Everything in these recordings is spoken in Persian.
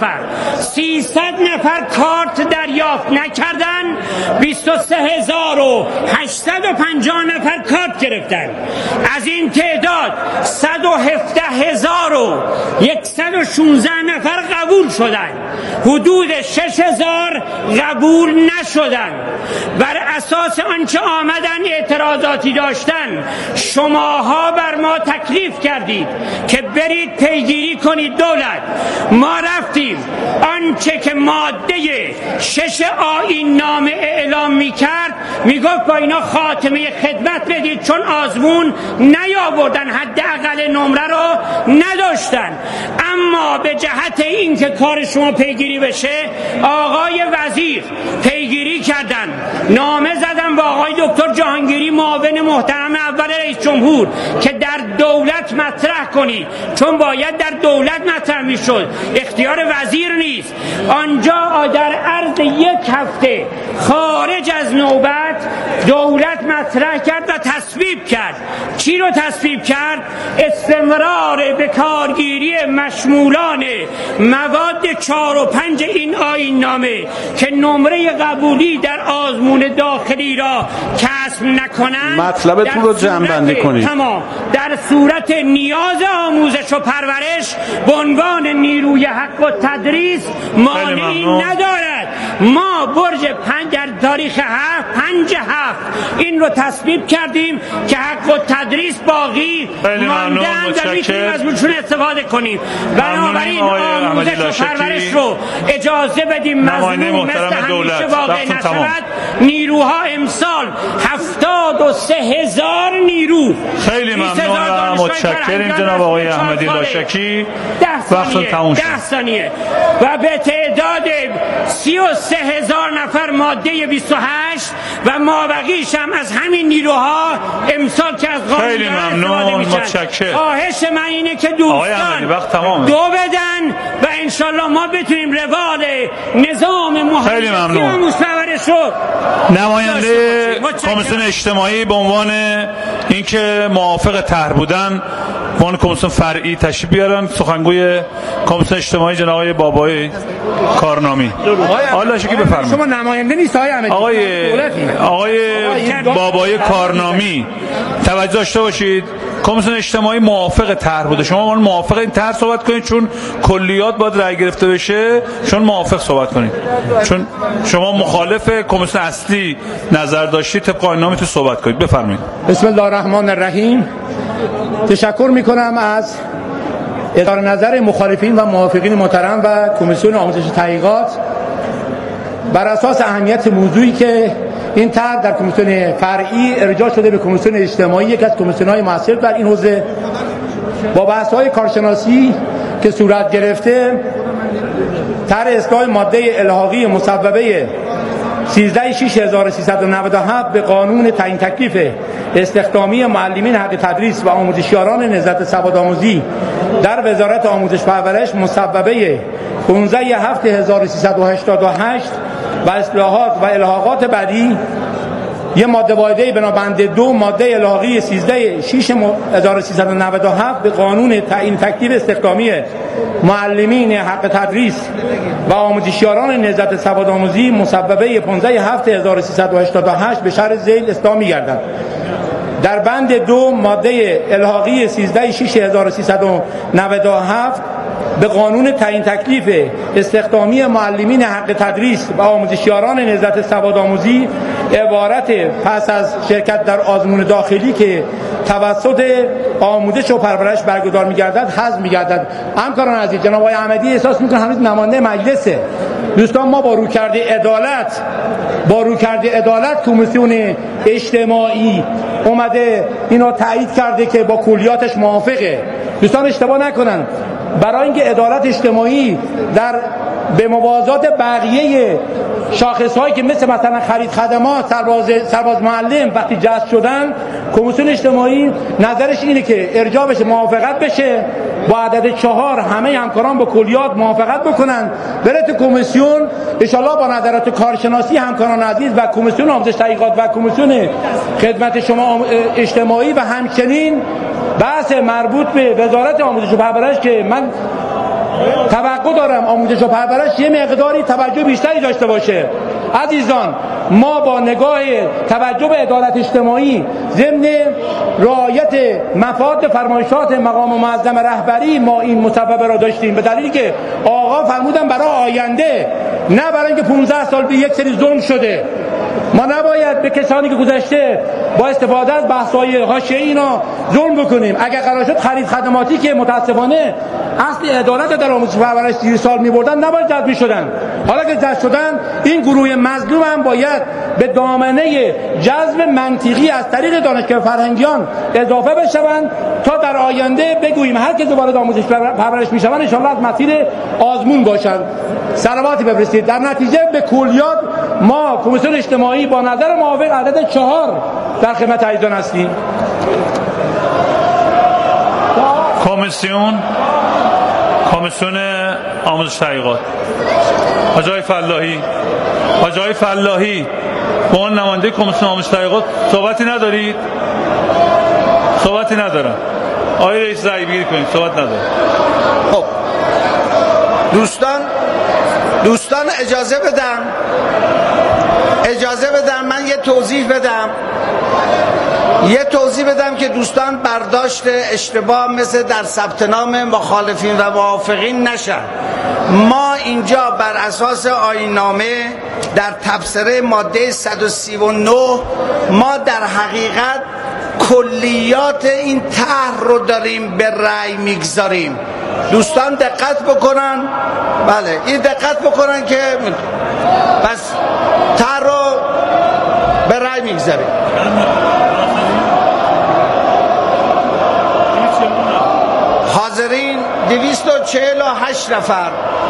نفر، 300 نفر کارت دریافت نکردن، 23850 نفر کارت گرفتن. از این تعداد 117116 نفر قبول شدن، حدود 6000 قبول نشدن. بر اساس آنچه آمدن اعتراضاتی داشتن، شماها بر ما تکلیف کردید که برید پیگیری کنید دولت. ما رفتیم، آنچه که ماده 6 آیین نامه اعلام میکرد میگفت با اینا خاتمه خدمت بدید، چون آزمون نیاوردن، حداقل نمره رو نداشتن. اما به جهت این که کار شما پیگیری بشه، آقای وزیر پیگیری کردن، نامه زدن با آقای دکتر جهانگیری معاون محترم اول رئیس جمهور که در دولت مطرح کنید، چون باید در دولت مطرح میشد، اختیار وزیر نیست. آنجا در عرض یک هفته خارج از نوبت دولت مطرح کرد و تصویب کرد. چی رو تصویب کرد؟ استمرار به کارگیری مشمولان مواد 4 و 5 این آیین نامه که نمره قبولی در آزمون داخلی را کسب نکنند. مطلبتون رو جمع بندی کنید. تمام در صورت نیاز آموزش و پرورش به عنوان نیروی حق و تدریس مانعی ندارد. ما برج 5 در تاریخ 5/7 این رو تصویب کردیم که حق و تدریس باقی ماندن و میتونیم از اونشون استفاده کنیم. بنابراین آموزش و پرورش رو اجازه بدیم مضمون مثل همیشه واقع نشود. نیروها امسال 73000 نیرو. خیلی ممنونم، متشکریم جناب آقای احمدی لاشکی. 10 ثانیه و به تعداد 33000 نفر ماده 28 و مابقیش هم از همین نیروها امسال که از قانون خیلی ممنون، متشکرم. خواهش من اینه که دوستان دو بدن و انشالله ما بتونیم روال نظام محافظتی و مستورش رو. نماینده کمیسیون اجتماعی به عنوان اینکه موافق طرح بودن به عنوان کمیسیون فرعی تشریف بیارن. سخنگوی کمیسیون اجتماعی جناب آقای بابای کارنامی. حالا شکی بفرمایید. شما نماینده نیست آقای بابای کارنامی، توجه داشته باشید. کمیسیون اجتماعی موافق طرح بوده، شما موافق این طرح صحبت کنید، چون کلیات باید رأی گرفته بشه. چون موافق صحبت کنید، چون شما مخالف کمیسیون اصلی نظر داشتید، طبق قانون تو صحبت کنید. بفرمایید. بسم الله الرحمن الرحیم. تشکر میکنم از اظهار نظر مخالفین و موافقین محترم و کمیسیون آموزش تحقیقات. بر اساس اهمیت موضوعی که این طرح در کمیسیون فرعی ارجاع شده به کمیسیون اجتماعی، یک از کمیسیون‌های مؤثر در این حوزه، با بحث‌های کارشناسی که صورت گرفته، طرح اصلاح ماده الحاقی مصوبه 136397 به قانون تعیین تکلیف استخدامی معلمین حق تدریس و آموزشیاران نهضت سوادآموزی در وزارت آموزش و پرورش مصوبه 15/7388 و اصلاحات و الحاقات بعدی، یه ماده واحده بنابند 2 ماده الحاقی 13/6397 به قانون تعیین تکلیف استخدامی معلمین حق تدریس و آموزشیاران نهضت سوادآموزی مصوبه 15/7388 به شرح ذیل اصلاح می‌گردد. در بند 2 ماده الحاقی 13/6397 به قانون تعیین تکلیف استخدامی معلمین حق تدریس و آموزشیاران نهضت سوادآموزی عبارت پس از شرکت در آزمون داخلی که توسط آموزش و پرورش برگزار می‌گردد حذف می‌گردد. همکاران عزیز، جناب آقای احمدی احساس می‌کنم هنوز نماینده مجلسه. دوستان، ما با روکرد عدالت کمیسیون اجتماعی اومده اینو تایید کرده که با کلیاتش موافقه. دوستان اشتباه نکنن، برای اینکه عدالت اجتماعی به موازات بقیه شاخص‌هایی که مثلا خرید خدمات، سرباز معلم وقتی جذب شدن، کمیسیون اجتماعی نظرش اینه که ارجاع بشه، موافقت بشه، با عدد 4 همه همکاران با کلیات موافقت بکنن، بره تو کمیسیون. ان شاءالله با نظرات کارشناسی همکاران عزیز و کمیسیون آموزش تحقیقات و کمیسیون خدمت شما اجتماعی و همچنین بحث مربوط به وزارت آموزش و پرورش که من توقع دارم آموزش و پرورش یه مقداری توجه بیشتری داشته باشه. عزیزان، ما با نگاه توجه به عدالت اجتماعی ضمن رعایت مفاد فرمایشات مقام معظم رهبری ما این مصوبه را داشتیم، به دلیلی که آقا فرمودن برای آینده، نه برای اینکه 15 سال به یک سری ظلم شده. ما نباید به کسانی که گذشته با استفاده از بحث‌های حاشیه‌ای اینا ظلم بکنیم. اگر قرار شد خرید خدماتی که متاسفانه اصل عدالت در آموزش و پرورش 30 سال می‌بردن نباید جذب می‌شدن. حالا که جذب شدن، این گروه مظلوم هم باید به دامنه جذب منطقی از طریق دانشگاه فرهنگیان اضافه بشوند تا در آینده بگوییم هر کی وارد آموزش و پرورش می‌شوند ان شاءالله از مسیر آزمون باشند. صلواتی بفرستید. در نتیجه به کلیات ما کمیسیون اجتماعی با نظر موافق عدد 4 در خدمت عزیزان هستیم. کمیسیون آموزش تحقیقات، آقای فلاحی با اون نماینده کمیسیون آموزش تحقیقات صحبتی ندارید؟ صحبتی ندارم. آقای رئیس رأی بگیری کنید. صحبت ندارم. خب دوستان اجازه بدم من یه توضیح بدم که دوستان برداشت اشتباه مثل در ثبت نام مخالفین و موافقین نشن. ما اینجا بر اساس آیین‌نامه در تبصره ماده 139 ما در حقیقت کلیات این طرح رو داریم به رأی میگذاریم. دوستان دقت بکنن. بله، این دقت بکنن که بس طرح رو به رأی میگذاریم. حاضرین 248 نفر.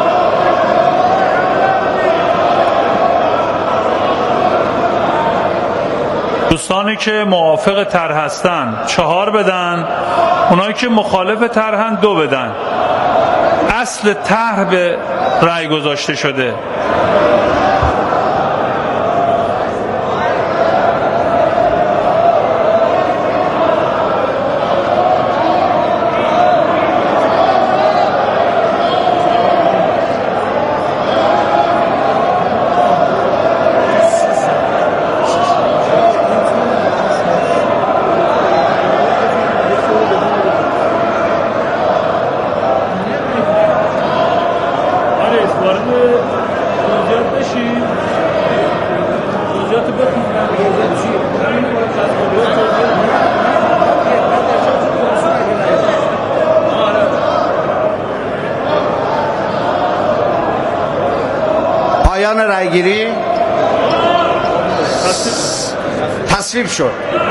دوستانی که موافق طرح هستن 4 بدن، اونایی که مخالف طرحن 2 بدن. اصل طرح به رأی گذاشته شده. پایان رأیگیری تصویب شد.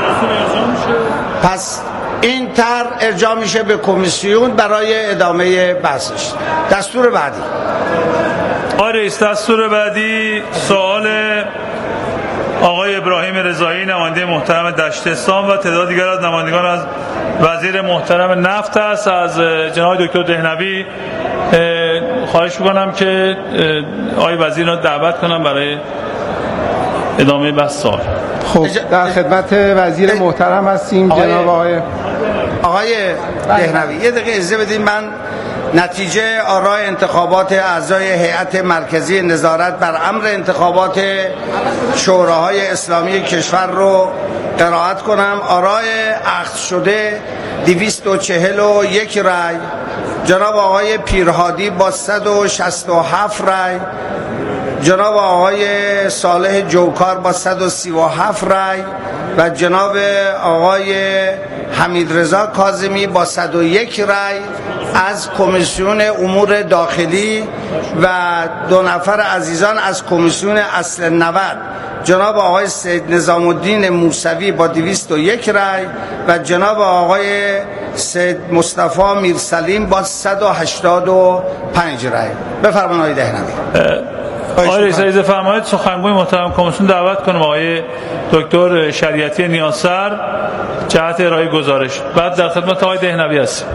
پس این طرح ارجاع میشه به کمیسیون برای ادامه بحثش. دستور بعدی. آقای رئیس، دستور بعدی سوال آقای ابراهیم رضایی، نماینده محترم دشتستان و تعداد دیگر از نمایندگان از وزیر محترم نفت است. از جناب دکتر دهنوی خواهش می‌کنم که آقای وزیر را دعوت کنم برای ادامه بحث سوال. خب در خدمت وزیر محترم هستیم. جناب آقای دهنوی یه دقیقه اجازه بدید من نتیجه آراء انتخابات اعضای هیئت مرکزی نظارت بر امر انتخابات شوراهای اسلامی کشور رو قرائت کنم. آراء اخذ شده 241 رای، جناب آقای پیرهادی با 167 رای، جناب آقای صالح جوکار با 137 رای و جناب آقای حمیدرضا کاظمی با 101 رای از کمیسیون امور داخلی و 2 نفر عزیزان از کمیسیون اصل 90، جناب آقای سید نظام الدین موسوی با 201 رای و جناب آقای سید مصطفی میرسلیم با 185 رای. بفرمایید آقای دهنوی. آقای رئیس اجازه فرمایید سخنگوی محترم کمیسیون دعوت کنم آقای دکتر شریعتی نیاسر جهت ارائه گزارش. بعد در خدمت آقای دهنوی هستیم.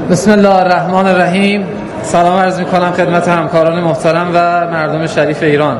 بسم الله الرحمن الرحیم. سلام عرض می‌کنم خدمت همکاران محترم و مردم شریف ایران.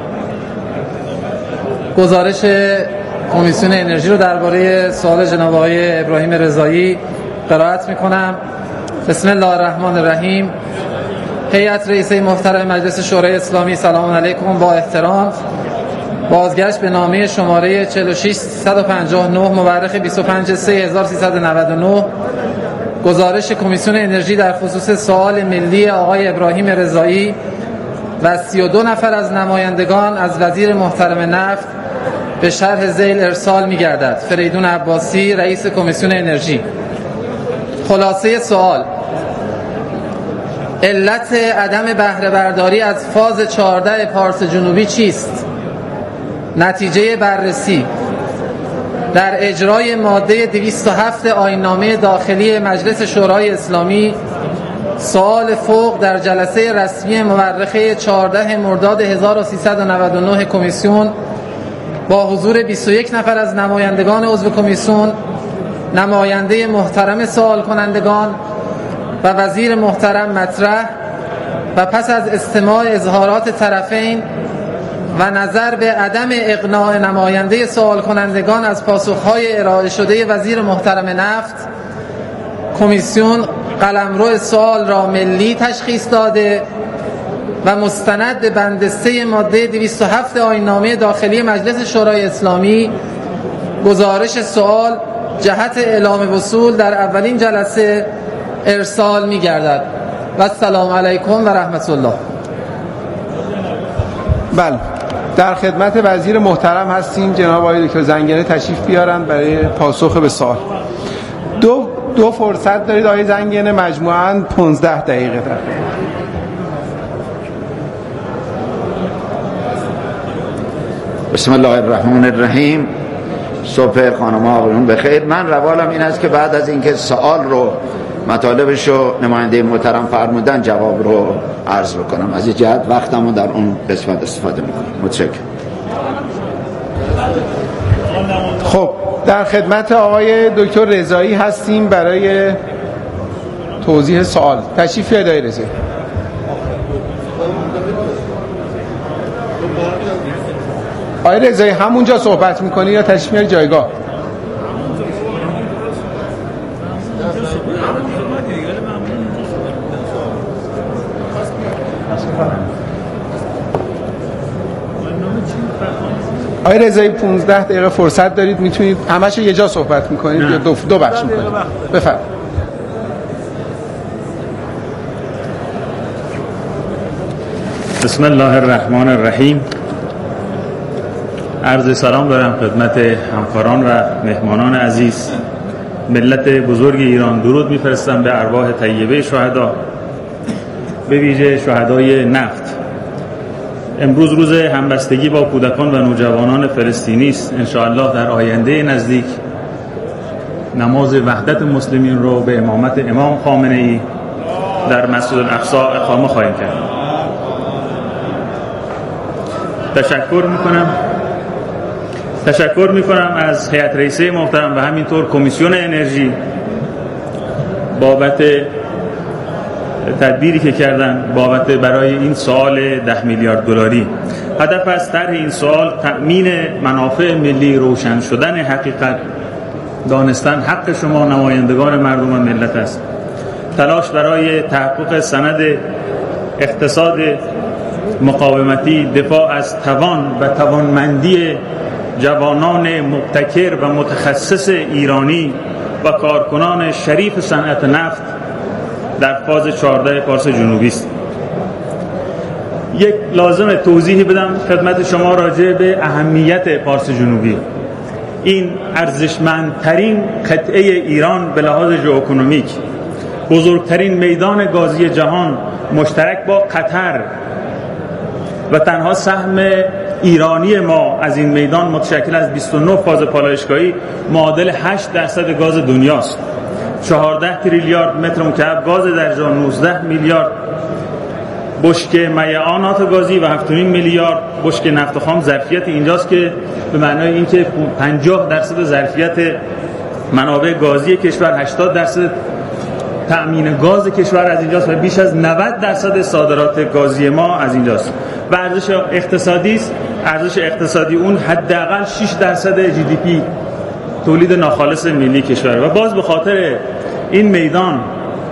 گزارش کمیسیون انرژی رو درباره سوال جناب آقای ابراهیم رضایی قرائت می‌کنم. بسم الله الرحمن الرحیم. هیئت رئیسه محترم مجلس شورای اسلامی، سلام علیکم. با احترام بازگشت به نامه شماره 46159 مورخ 25/3/1399 گزارش کمیسیون انرژی در خصوص سوال ملی آقای ابراهیم رضایی و 32 نفر از نمایندگان از وزیر محترم نفت به شرح ذیل ارسال می‌گردد. فریدون عباسی، رئیس کمیسیون انرژی. خلاصه سوال: علت عدم بهره برداری از فاز 14 پارس جنوبی چیست؟ نتیجه بررسی: در اجرای ماده 207 آیین‌نامه داخلی مجلس شورای اسلامی، سوال فوق در جلسه رسمی مورخه 14 مرداد 1399 کمیسیون با حضور 21 نفر از نمایندگان عضو کمیسیون، نماینده محترم سوال کنندگان و وزیر محترم مطرح و پس از استماع اظهارات طرفین و نظر به عدم اقناع نماینده سوال کنندگان از پاسخهای ارائه شده وزیر محترم نفت، کمیسیون قلمرو سوال را ملی تشخیص داده و مستند به بند 3 ماده 207 آیین‌نامه داخلی مجلس شورای اسلامی گزارش سوال جهت اعلام وصول در اولین جلسه ارسال می‌گردد. و السلام علیکم و رحمت الله. بله، در خدمت وزیر محترم هستیم. جناب آقای دکتر زنگنه تشریف بیارن برای پاسخ به سوال. دو فرصت دارید آقای زنگنه، مجموعاً 15 دقیقه دارید. بسم الله الرحمن الرحیم. صبح خانم ها آقایون بخیر. من روالم این است که بعد از اینکه سوال رو مطالبش رو نماینده محترم فرمودن جواب رو عرض بکنم. از این جهت وقتمو در اون قسمت استفاده میکنم. متشکرم. خب، در خدمت آقای دکتر رضایی هستیم برای توضیح سوال. تشریف بیارید آقای رضایی. آقای رضایی همونجا صحبت میکنی یا تشریف میاری جایگاه؟ آقای رضایی 15 دقیقه فرصت دارید، میتونید همش یه جا صحبت میکنید یا دو بخش میکنید؟ بفرمایید. بسم الله الرحمن الرحیم. عرض سلام دارم خدمت همکاران و مهمانان عزیز. ملت بزرگ ایران درود میفرستم به ارواح طیبه شهدا، به ویژه شهدای نفت. امروز روز همبستگی با کودکان و نوجوانان فلسطینی است. انشاءالله در آینده نزدیک نماز وحدت مسلمین رو به امامت امام خامنه‌ای در مسجد الاقصی اقامه خواهیم کرد. تشکر میکنم از هیئت رئیسه محترم و همینطور کمیسیون انرژی بابت تدبیری که کردن برای این سوال 10 میلیارد دلاری. هدف از طرح این سوال تأمین منافع ملی، روشن شدن حقیقت، دانستن حق شما نمایندگان مردم و ملت است. تلاش برای تحقق سند اقتصاد مقاومتی، دفاع از توان و توانمندی جوانان مبتکر و متخصص ایرانی و کارکنان شریف صنعت نفت در فاز 14 پارس جنوبی است. یک لازم توضیحی بدم خدمت شما راجع به اهمیت پارس جنوبی. این ارزشمندترین قطعه ایران به لحاظ ژئواکونومیک، بزرگترین میدان گازی جهان مشترک با قطر و تنها سهم ایرانی ما از این میدان متشکل از 29 فاز پالایشگاهی معادل 8% گاز دنیاست. 14 تریلیارد متر مکعب گاز درجا، 19 میلیارد بشکه میعانات گازی و 7.5 میلیارد بشکه نفت خام ظرفیت اینجاست، که به معنای اینکه 50% ظرفیت منابع گازی کشور، 80% تأمین گاز کشور از اینجاست و بیش از 90% صادرات گازی ما از اینجاست. و ارزش اقتصادی است. ارزش اقتصادی اون حداقل 6% GDP تولید ناخالص ملی کشور. و باز به خاطر این میدان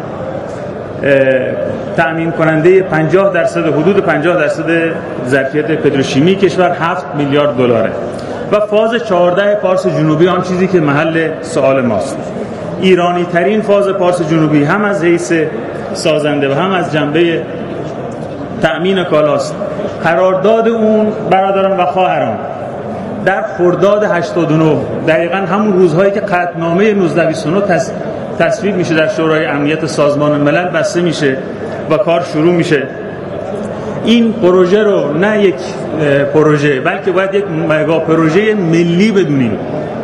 تأمین کننده 50% حدود 50% ظرفیت پتروشیمی کشور 7 میلیارد دلاره. و فاز 14 پارس جنوبی آن چیزی که محل سوال ماست. ایرانی ترین فاز پارس جنوبی هم از حیث سازنده و هم از جنبه تأمین کالاست. قرارداد اون برادران و خواهران در خرداد 89 دقیقاً همون روزهایی که قطعنامه 1929 تصویب میشه در شورای امنیت سازمان ملل بسته میشه و کار شروع میشه. این پروژه رو نه یک پروژه بلکه باید یک مگا پروژه ملی بدونیم.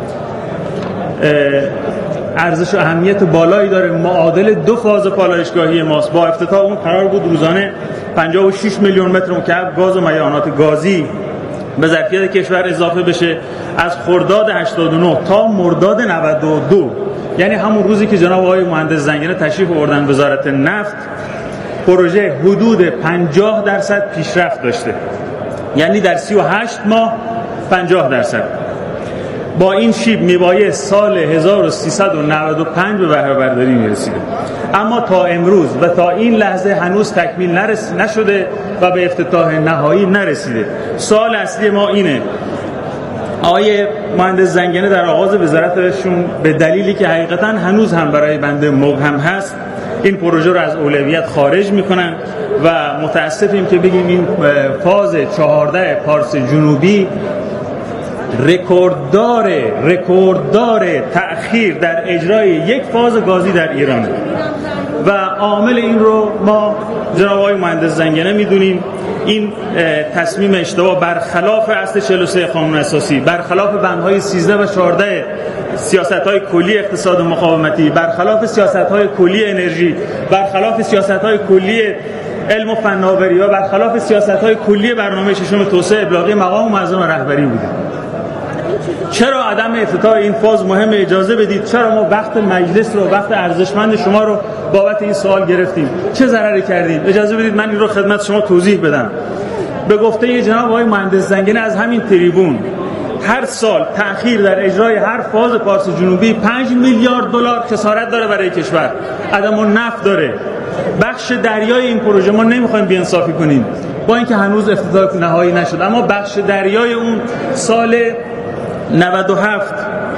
ارزش و اهمیت بالایی داره. معادل 2 فاز پالایشگاهی ماست. با افتتاح اون قرار بود روزانه 56 میلیون متر مکعب گاز و میعانات گازی به ظرفیت کشور اضافه بشه. از خرداد 89 تا مرداد 92 یعنی همون روزی که جناب آقای مهندس زنگنه تشریف آوردن وزارت نفت، پروژه حدود 50% پیشرفت داشته. یعنی در 38 ماه 50%. با این شیب میبایست سال 1395 به بهره برداری میرسیده. اما تا امروز و تا این لحظه هنوز تکمیل نشده و به افتتاح نهایی نرسیده. سوال اصلی ما اینه: آقای مهندس زنگنه در آغاز وزارتشون به دلیلی که حقیقتا هنوز هم برای بنده مبهم هست این پروژه رو از اولویت خارج میکنن و متاسفیم که بگیم این فاز 14 پارس جنوبی رکورددار تأخیر در اجرای یک فاز گازی در ایران و عامل این رو ما جناب آقای مهندس زنگنه میدونیم. این تصمیم اشتباه برخلاف اصل 43 قانون اساسی، برخلاف بندهای 13 و 14 سیاست‌های کلی اقتصاد مقاومتی، برخلاف سیاست‌های کلی انرژی، برخلاف سیاست‌های کلی علم و فناوری و برخلاف سیاست‌های کلی برنامه ششم توسعه ابلاغی مقام معظم رهبری بوده. چرا عدم افتتاح این فاز مهم؟ اجازه بدید چرا ما وقت مجلس رو، وقت ارزشمند شما رو بابت این سوال گرفتیم؟ چه ضرری کردیم؟ اجازه بدید من این رو خدمت شما توضیح بدم. به گفته جناب آقای مهندس زنگنه از همین تریبون هر سال تأخیر در اجرای هر فاز پارس جنوبی 5 میلیارد دلار خسارت داره برای کشور. عدم النفع داره. بخش دریای این پروژه ما نمیخوایم بی‌انصافی کنیم با اینکه هنوز افتتاح نهایی نشد، اما بخش دریای اون سال 97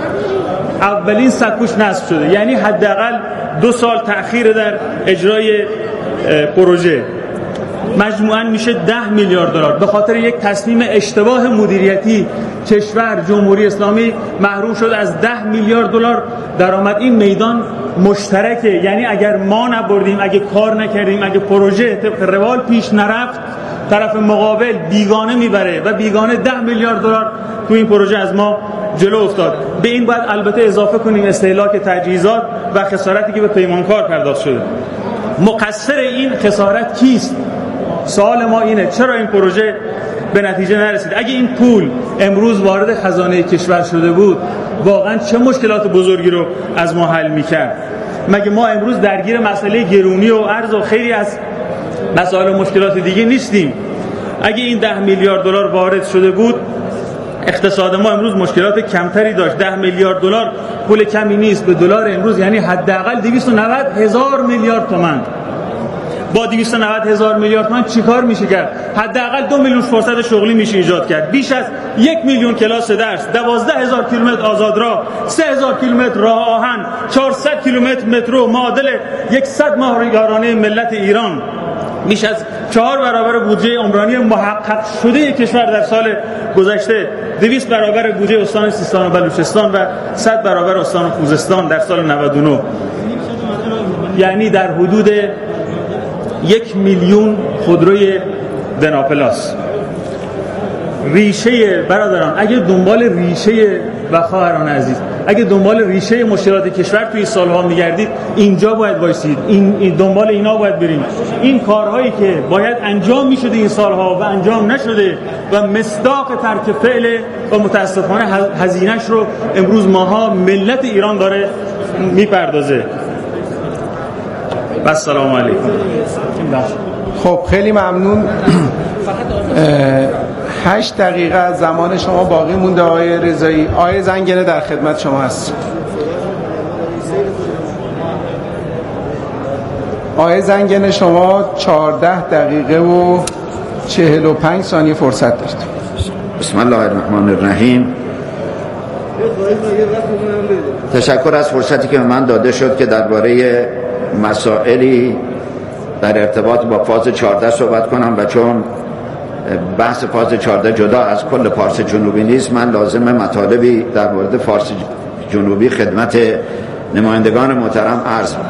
اولین سکوش نصب شده، یعنی حداقل 2 سال تأخیر در اجرای پروژه. مجموعاً میشه 10 میلیارد دلار. به خاطر یک تصمیم اشتباه مدیریتی کشور جمهوری اسلامی محروم شد از 10 میلیارد دلار درآمد. این میدان مشترکه، یعنی اگر ما نبردیم، اگه کار نکردیم، اگه پروژه طبق روال پیش نرفت، طرف مقابل بیگانه میبره و بیگانه 10 میلیارد دلار تو این پروژه از ما جلو افتاد. به این باید البته اضافه کنیم استهلاک تجهیزات و خسارتی که به پیمانکار پرداخت شده. مقصر این خسارت کیست؟ سوال ما اینه چرا این پروژه به نتیجه نرسید؟ اگه این پول امروز وارد خزانه کشور شده بود واقعا چه مشکلات بزرگی رو از ما حل میکرد؟ مگه ما امروز درگیر مسئله گرونی و ارز و خیلی از مسائل و مشکلات دیگه نیستیم؟ اگه این 10 میلیارد دلار وارد شده بود اقتصاد ما امروز مشکلات کمتری داشت. 10 میلیارد دلار پول کمی نیست. به دلار امروز یعنی حداقل 290,000 میلیارد تومان. با 290,000 میلیارد تومان چیکار میشه کرد؟ حداقل 2 میلیون فرصت شغلی میشه ایجاد کرد. بیش از 1 میلیون کلاس درس، 12,000 کیلومتر آزادراه، 3,000 کیلومتر راه آهن، 400 کیلومتر مترو، معادل 100 ماه یارانه ملت ایران. بیش از 4 برابر بودجه عمرانی محقق شده کشور در سال گذشته، 200 برابر بودجه استان سیستان و بلوچستان و 100 برابر استان خوزستان در سال 99. یعنی در حدود 1 میلیون خودروی دناپلاس. ریشه برادران، اگه دنبال ریشه و خواهران عزیز، اگه دنبال ریشه مشکلات کشور توی سالها میگردید اینجا باید وایسید، این دنبال اینا باید بریم. این کارهایی که باید انجام میشده این سالها و انجام نشده و مصداق ترک فعل و متاسفانه هزینه‌اش رو امروز ماها ملت ایران داره میپردازه. و السلام علیکم. خب خیلی ممنون. 8 دقیقه از زمان شما باقی مونده آقای رضایی. آقای زنگنه در خدمت شما هست. آقای زنگنه شما 14 دقیقه و 45 ثانیه فرصت داشت. بسم الله الرحمن الرحیم. تشکر از فرصتی که به من داده شد که درباره مسائلی در ارتباط با فاز 14 صحبت کنم و چون بحث فاز 14 جدا از کل پارس جنوبی نیست، من لازم مطالبی در مورد فارس جنوبی خدمت نمایندگان محترم عرض کنم.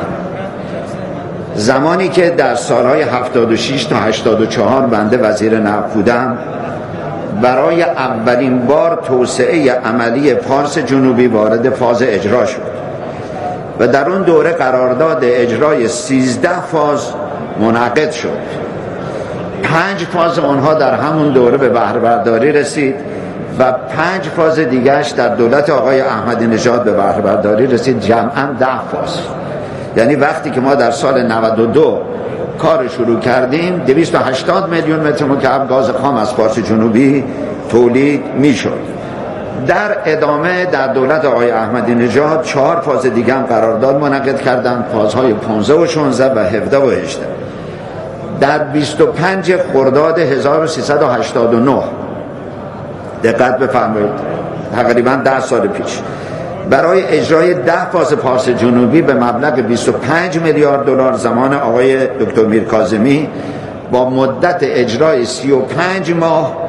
زمانی که در سالهای 76 تا 84 بنده وزیر نفت بودم، برای اولین بار توسعه عملی پارس جنوبی وارد فاز اجرا شد و در اون دوره قرارداد اجرای 13 فاز منعقد شد. 5 فاز اونها در همون دوره به بهره برداری رسید و 5 فاز دیگرش در دولت آقای احمدی نژاد به بهره برداری رسید، جمعاً 10 فاز. یعنی وقتی که ما در سال 92 کار شروع کردیم 280 میلیون متر مکعب گاز خام از پارس جنوبی تولید میشد. در ادامه در دولت آقای احمدی نژاد 4 فاز دیگه هم قرارداد منعقد کردند، فازهای 15 و 16 و 17 و 18. در 25 خرداد 1389 دقت بفرمایید، تقریبا 10 سال پیش، برای اجرای 10 فاز پارس جنوبی به مبلغ 25 میلیارد دلار زمان آقای دکتر میرکاظمی با مدت اجرای 35 ماه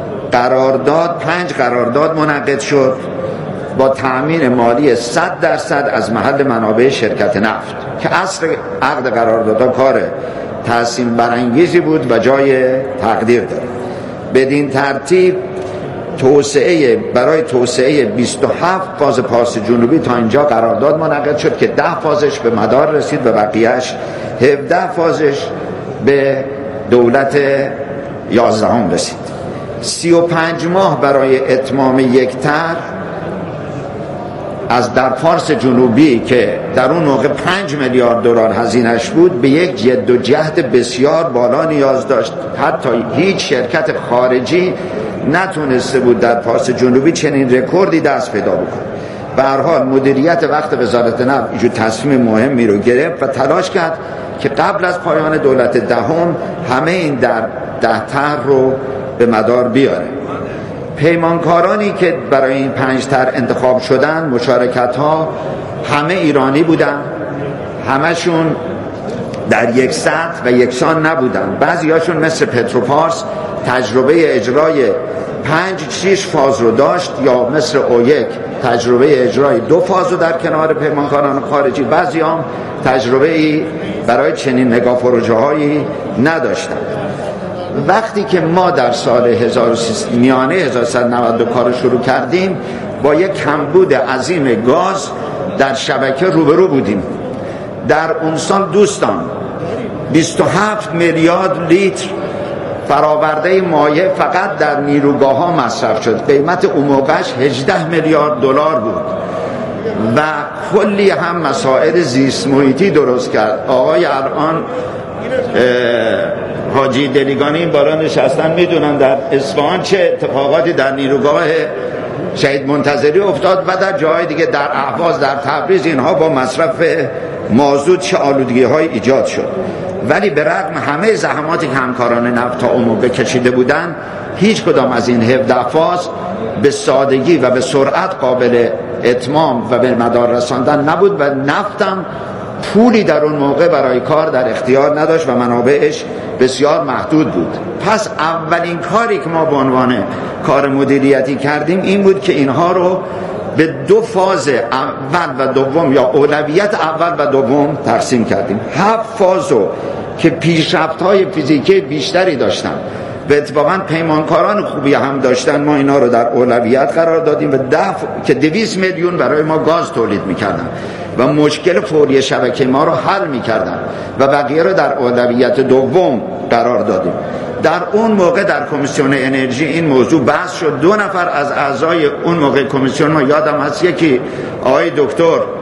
5 قرارداد منعقد شد با تأمین مالی 100% از محل منابع شرکت نفت که اصل عقد قراردادها کار تحسین برانگیزی بود و جای تقدیر داره. بدین ترتیب برای توسعه 27 فاز پارس جنوبی تا اینجا قرارداد منعقد شد که 10 فازش به مدار رسید و بقیهش 17 فازش به دولت 11 رسید. 35 ماه برای اتمام یک طرح از در فارس جنوبی که در اون موقع 5 میلیارد دلار هزینه‌اش بود به یک جد و جهد بسیار بالا نیاز داشت. حتی هیچ شرکت خارجی نتونسته بود در فارس جنوبی چنین رکوردی دست پیدا بکنه. به هر حال مدیریت وقت وزارت نفت اینجور تصمیم مهمی رو گرفت و تلاش کرد که قبل از پایان دولت دهم همه این در 10 طرح رو به مدار بیاره. پیمانکارانی که برای این 5 طرح انتخاب شدن، مشارکت ها همه ایرانی بودن، همشون در یک سطح و یکسان نبودن. بعضی هاشون مثل پتروپارس تجربه اجرای 5-6 فاز رو داشت، یا مثل O1 تجربه اجرای 2 فاز رو در کنار پیمانکاران خارجی. بعضی هم تجربه برای چنین مگا پروژه هایی نداشتن. وقتی که ما در سال میانه 1392 کار شروع کردیم با یک کمبود عظیم گاز در شبکه روبرو بودیم. در اون سال دوستان 27 میلیارد لیتر فراورده مایع فقط در نیروگاه ها مصرف شد. قیمت اون موقعش 18 میلیارد دلار بود و کلی هم مسائل زیست محیطی درست کرد. آقای الان حاجی دلیگانی این بالا نشستن، میدونن در اصفهان چه اتفاقاتی در نیروگاه شهید منتظری افتاد و در جای دیگه، در اهواز، در تبریز، اینها با مصرف مازوت چه آلودگی های ایجاد شد. ولی به رغم همه زحماتی که همکاران نفت تا اون موقع کشیده بودن، هیچ کدام از این 17 فاز به سادگی و به سرعت قابل اتمام و به مدار رساندن نبود و نفتم پولی در اون موقع برای کار در اختیار نداشت و منابعش بسیار محدود بود. پس اولین کاری که ما به عنوان کار مدیریتی کردیم این بود که اینها رو به 2 فاز اول و دوم یا اولویت اول و دوم تقسیم کردیم. 7 فازو که پیشرفت‌های فیزیکی بیشتری داشتن و اتفاقاً پیمانکاران خوبی هم داشتن، ما اینا رو در اولویت قرار دادیم و که 200 میلیون برای ما گاز تولید می‌کردن و مشکل فوری شبکه ما رو حل می‌کردن و بقیه رو در اولویت دوم قرار دادیم. در اون موقع در کمیسیون انرژی این موضوع بحث شد. 2 نفر از اعضای اون موقع کمیسیون، ما یادم هست، یکی آقای دکتر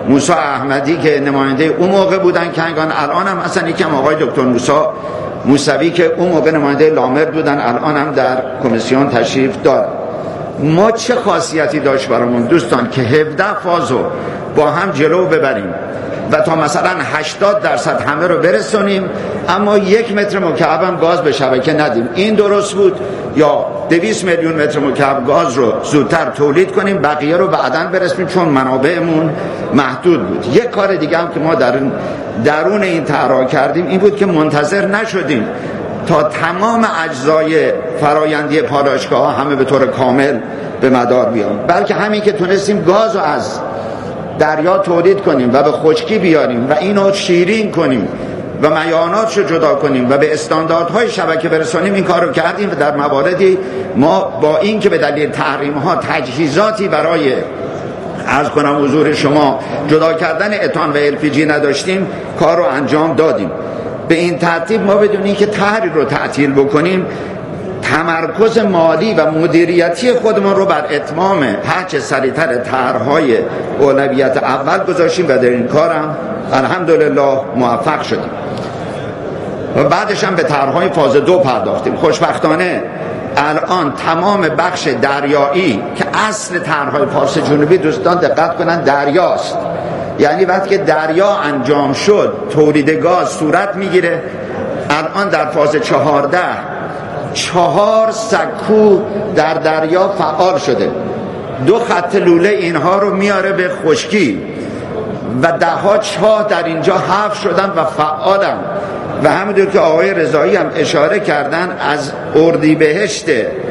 موسی احمدی که نماینده اون موقع بودن کنگان، الان هم اصلا یکم آقای دکتر موسوی که اون موقع نماینده لامر بودن، الان هم در کمیسیون تشریف دارن. ما چه خاصیتی داشت برامون دوستان که 17 فازو با هم جلو ببریم و تا مثلا 80% همه رو برسونیم، اما 1 متر مکعب هم گاز به شبکه ندیم؟ این درست بود؟ یا 200 میلیون متر مکعب گاز رو زودتر تولید کنیم، بقیه رو بعداً برسونیم چون منابعمون محدود بود؟ یک کار دیگه هم که ما درون این طرح کردیم این بود که منتظر نشدیم تا تمام اجزای فرآیندی پالایشگاه همه به طور کامل به مدار بیان، بلکه همین که تونستیم گاز رو از دریا تولید کنیم و به خشکی بیاریم و اینو شیرین کنیم و میاناتش رو جدا کنیم و به استانداردهای شبکه برسونیم، این کار رو کردیم. و در مواردی ما با این که به دلیل تحریم ها تجهیزاتی برای عرض کنم حضور شما جدا کردن اتان و LPG نداشتیم، کار رو انجام دادیم. به این ترتیب ما بدون اینکه طرحی رو تعطیل بکنیم، تمرکز مالی و مدیریتی خودمون رو بر اتمام هرچه سریعتر طرح‌های اولویت اول گذاشتیم و در این کارم الحمدلله موفق شدیم. و بعدش هم به طرح‌های فاز 2 پرداختیم. خوشبختانه الان تمام بخش دریایی که اصل طرح‌های پارس جنوبی، دوستان دقت کنن، دریاست. یعنی وقتی که دریا انجام شد تولید گاز صورت میگیره. الان در فاز 14 4 سکو در دریا فعال شده، 2 خط لوله اینها رو میاره به خشکی و 10 چاه در اینجا حفر شدن و فعالن. و همونطور که آقای رضایی هم اشاره کردن، از اردیبهشت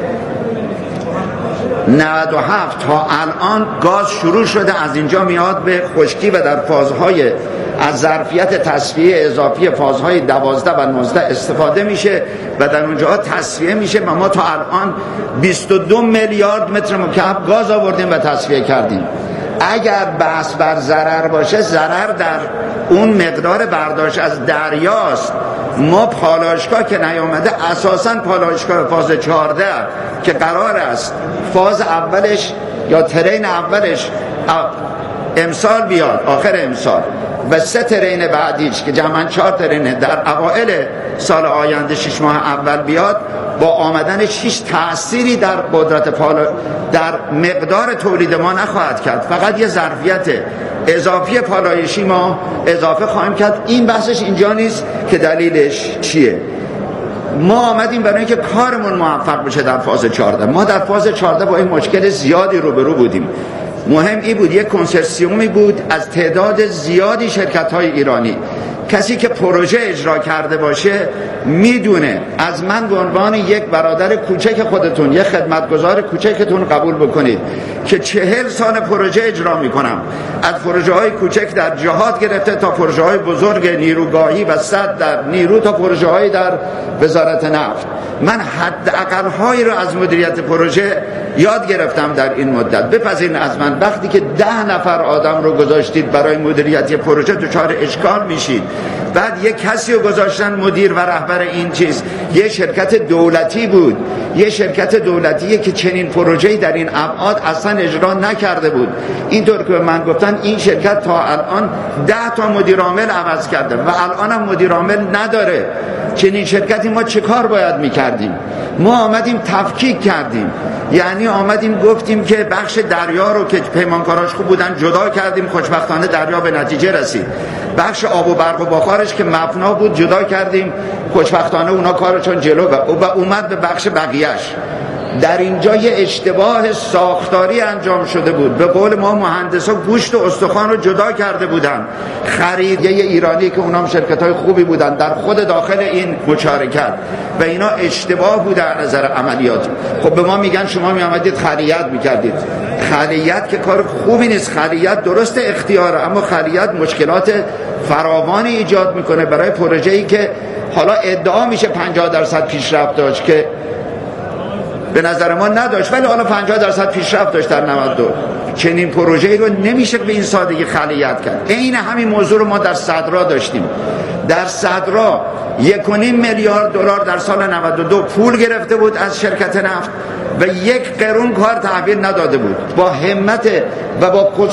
97 تا الان گاز شروع شده، از اینجا میاد به خشکی و در فازهای از ظرفیت تصفیه اضافی فازهای 12 و 19 استفاده میشه و در اونجا تصفیه میشه و ما تا الان 22 میلیارد متر مکعب گاز آوردیم و تصفیه کردیم. اگر بحث بر ضرر باشه، ضرر در اون مقدار برداشت از دریاست. ما پالایشگاه که نیامده، اساساً پالایشگاه فاز 14 که قرار است فاز اولش یا ترین اولش امسال بیاد، آخر امسال، و 3 ترین بعدیش که جمعاً 4 ترین در اوائل سال آینده 6 ماه اول بیاد، با آمدن 6 تأثیری در قدرت در مقدار تولید ما نخواهد کرد، فقط یه ظرفیت اضافی پالایشی ما اضافه خواهیم کرد. این بحثش اینجا نیست که دلیلش چیه. ما آمدیم برای اینکه کارمون موفق بشه در فاز 14. ما در فاز 14 با این مشکل زیادی روبرو بودیم. مهم این بود، یک کنسرسیومی بود از تعداد زیادی شرکت‌های ایرانی. کسی که پروژه اجرا کرده باشه میدونه از من به عنوان یک برادر کوچک خودتون، یک خدمتگزار کوچکتون قبول بکنید که 40 سال پروژه اجرا میکنم، از پروژه های کوچک در جهاد گرفته تا پروژه های بزرگ نیروگاهی و صد در نیرو تا پروژه های در وزارت نفت. من حداقل هایی رو از مدیریت پروژه یاد گرفتم در این مدت. بپذیرین از من وقتی که 10 نفر آدم رو گذاشتید برای مدیریت پروژه دچار اشکال میشید. بعد یک کسی رو گذاشتن مدیر و رهبر این چیز، یه شرکت دولتی بود، یه شرکت دولتیه که چنین پروژه‌ای در این ابعاد اصلا اجرا نکرده بود. اینطور که من گفتن این شرکت تا الان 10 تا مدیر عامل عوض کرده و الان هم مدیر عامل نداره. چنین شرکتی ما چه کار باید میکردیم؟ ما آمدیم تفکیک کردیم، یعنی آمدیم گفتیم که بخش دریا رو که پیمانکاراش خوب بودن جدا کردیم، خوشبختانه دریا به نتیجه رسید. بخش آب و برق و بخارش که مبنا بود جدا کردیم، خوشبختانه اونا کارشون جلو و اومد به بخش بقیهش. در اینجا یه اشتباه ساختاری انجام شده بود. به قول ما مهندسا گوشت و استخوان رو جدا کرده بودن. خرید یه ایرانی که اونام شرکت‌های خوبی بودن در خود داخل این مشارکت و اینا اشتباه بود در نظر عملیات. خب به ما میگن شما میآمدید خلیت میکردید. خلیت که کار خوبی نیست. خلیت درست اختیاره، اما خلیت مشکلات فراوانی ایجاد میکنه برای پروژه‌ای که حالا ادعا میشه 50% پیشرفت داشت که به نظر ما نداشت، ولی حالا 50% پیشرفت داشت در 92. چنین پروژه‌ای رو نمیشه به این سادگی خلیت کرد. عین همین موضوع رو ما در صدرا داشتیم. در صدرا 1.5 میلیارد دلار در سال 92 پول گرفته بود از شرکت نفت و 1 قرون کار تحویل نداده بود. با همت و با